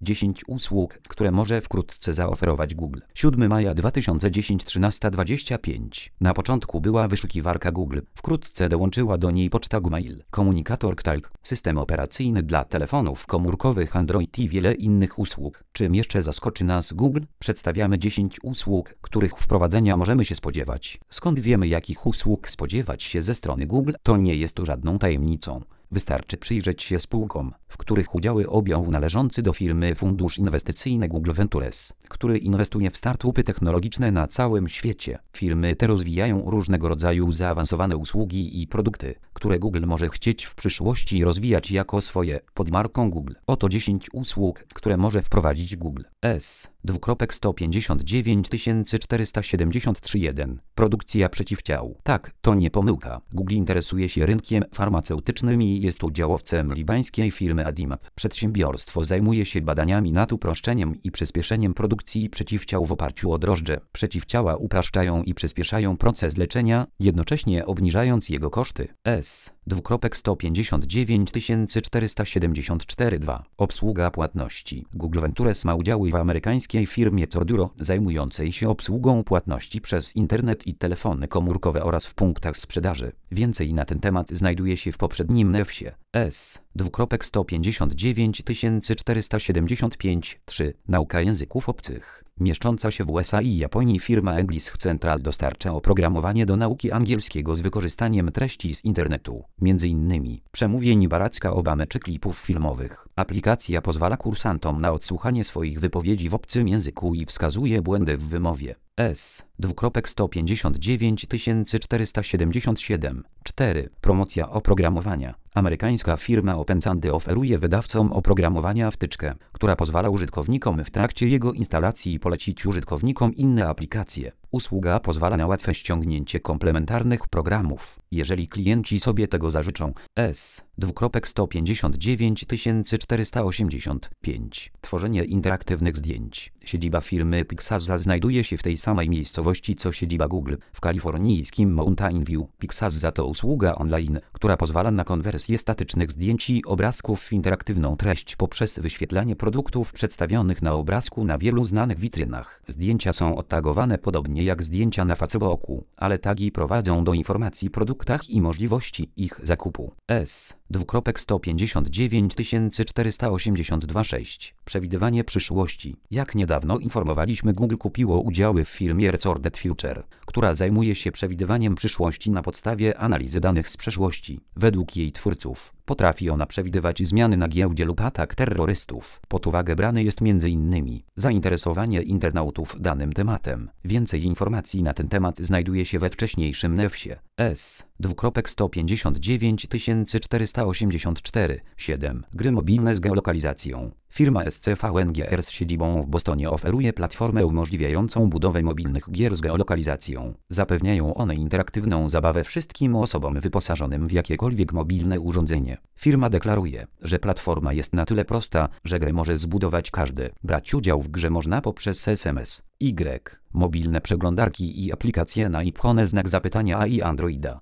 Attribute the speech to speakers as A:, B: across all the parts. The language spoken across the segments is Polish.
A: 10 usług, które może wkrótce zaoferować Google. 7 maja 2010 13:25. Na początku była wyszukiwarka Google, wkrótce dołączyła do niej poczta Gmail, komunikator Talk, system operacyjny dla telefonów komórkowych Android i wiele innych usług. Czym jeszcze zaskoczy nas Google? Przedstawiamy 10 usług, których wprowadzenia możemy się spodziewać. Skąd wiemy, jakich usług spodziewać się ze strony Google? To nie jest to żadną tajemnicą. Wystarczy przyjrzeć się spółkom, w których udziały objął należący do firmy fundusz inwestycyjny Google Ventures, który inwestuje w startupy technologiczne na całym świecie. Firmy te rozwijają różnego rodzaju zaawansowane usługi i produkty, które Google może chcieć w przyszłości rozwijać jako swoje, pod marką Google. Oto 10 usług, które może wprowadzić Google. 159 473.1. Produkcja przeciwciał. Tak, to nie pomyłka. Google interesuje się rynkiem farmaceutycznym i jest udziałowcem libańskiej firmy Adimab. Przedsiębiorstwo zajmuje się badaniami nad uproszczeniem i przyspieszeniem produkcji przeciwciał w oparciu o drożdże. Przeciwciała upraszczają i przyspieszają proces leczenia, jednocześnie obniżając jego koszty. 159 474.2. Obsługa płatności. Google Ventures ma udziały w amerykańskiej firmie Corduro, zajmującej się obsługą płatności przez internet i telefony komórkowe oraz w punktach sprzedaży. Więcej na ten temat znajduje się w poprzednim newsie. 159 475.3. Nauka języków obcych. Mieszcząca się w USA i Japonii firma English Central dostarcza oprogramowanie do nauki angielskiego z wykorzystaniem treści z internetu, m.in. przemówień Baracka Obamy czy klipów filmowych. Aplikacja pozwala kursantom na odsłuchanie swoich wypowiedzi w obcym języku i wskazuje błędy w wymowie. 159 477. 4. Promocja oprogramowania. Amerykańska firma OpenSandy oferuje wydawcom oprogramowania wtyczkę, która pozwala użytkownikom w trakcie jego instalacji polecić użytkownikom inne aplikacje. Usługa pozwala na łatwe ściągnięcie komplementarnych programów, jeżeli klienci sobie tego zażyczą. 159 485. Tworzenie interaktywnych zdjęć. Siedziba firmy Pixasa znajduje się w tej samej miejscowości co siedziba Google, w kalifornijskim Mountain View. Pixasa to usługa online, która pozwala na konwersję statycznych zdjęć i obrazków w interaktywną treść poprzez wyświetlanie produktów przedstawionych na obrazku na wielu znanych witrynach. Zdjęcia są odtagowane podobnie jak zdjęcia na Facebooku, ale tagi prowadzą do informacji o produktach i możliwości ich zakupu. 159 482.6. Przewidywanie przyszłości. Jak niedawno informowaliśmy, Google kupiło udziały w firmie Recorded Future, która zajmuje się przewidywaniem przyszłości na podstawie analizy danych z przeszłości. Według jej twórców potrafi ona przewidywać zmiany na giełdzie lub atak terrorystów. Pod uwagę brane jest m.in. zainteresowanie internautów danym tematem. Więcej informacji na ten temat znajduje się we wcześniejszym newsie. 159 484.7. Gry mobilne z geolokalizacją. Firma SCVNGR z siedzibą w Bostonie oferuje platformę umożliwiającą budowę mobilnych gier z geolokalizacją. Zapewniają one interaktywną zabawę wszystkim osobom wyposażonym w jakiekolwiek mobilne urządzenie. Firma deklaruje, że platforma jest na tyle prosta, że grę może zbudować każdy. Brać udział w grze można poprzez SMS, mobilne przeglądarki i aplikacje na iPhone i Androida.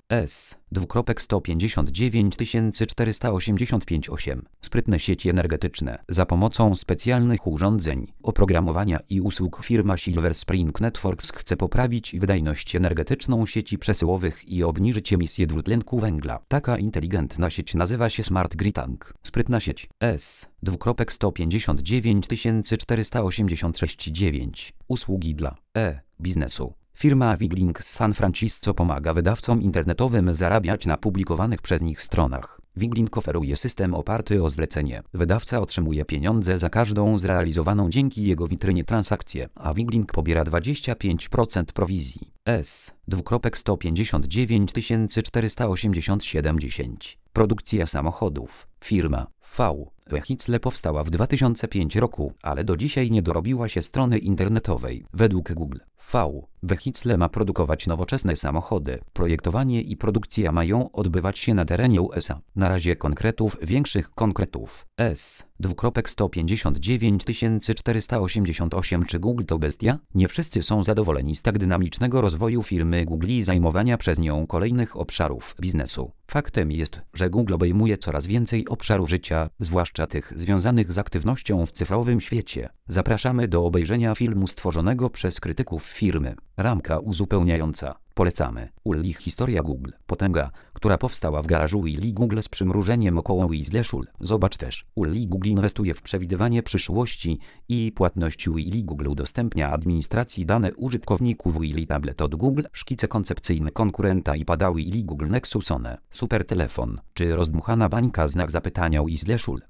A: 159 485.8. Sprytne sieci energetyczne. Za pomocą specjalnych urządzeń, oprogramowania i usług firma Silver Spring Networks chce poprawić wydajność energetyczną sieci przesyłowych i obniżyć emisję dwutlenku węgla. Taka inteligentna sieć nazywa się Smart Grid. Sprytna sieć. 159 486.9. Usługi dla biznesu. Firma Wiglink z San Francisco pomaga wydawcom internetowym zarabiać na publikowanych przez nich stronach. Wiglink oferuje system oparty o zlecenie. Wydawca otrzymuje pieniądze za każdą zrealizowaną dzięki jego witrynie transakcję, a Wiglink pobiera 25% prowizji. 159 487.10. Produkcja samochodów. Firma Vehicle powstała w 2005 roku, ale do dzisiaj nie dorobiła się strony internetowej. Według Google, V. Vehicle ma produkować nowoczesne samochody. Projektowanie i produkcja mają odbywać się na terenie USA. Na razie konkretów, większych konkretów. S. 159 488. Czy Google to bestia? Nie wszyscy są zadowoleni z tak dynamicznego rozwoju firmy Google i zajmowania przez nią kolejnych obszarów biznesu. Faktem jest, że Google obejmuje coraz więcej obszarów życia, zwłaszcza tych związanych z aktywnością w cyfrowym świecie. Zapraszamy do obejrzenia filmu stworzonego przez krytyków firmy. Ramka uzupełniająca. Polecamy. Ulli Historia Google. Potęga, która powstała w garażu Willy Google z przymrużeniem około Weasley. Zobacz też. Ulli Google inwestuje w przewidywanie przyszłości i płatność. Willy Google udostępnia administracji dane użytkowników. Willy Tablet od Google. Szkice koncepcyjne konkurenta iPada Willy Google Nexus One. Super telefon. Czy rozdmuchana bańka? Znak zapytania. Weasley.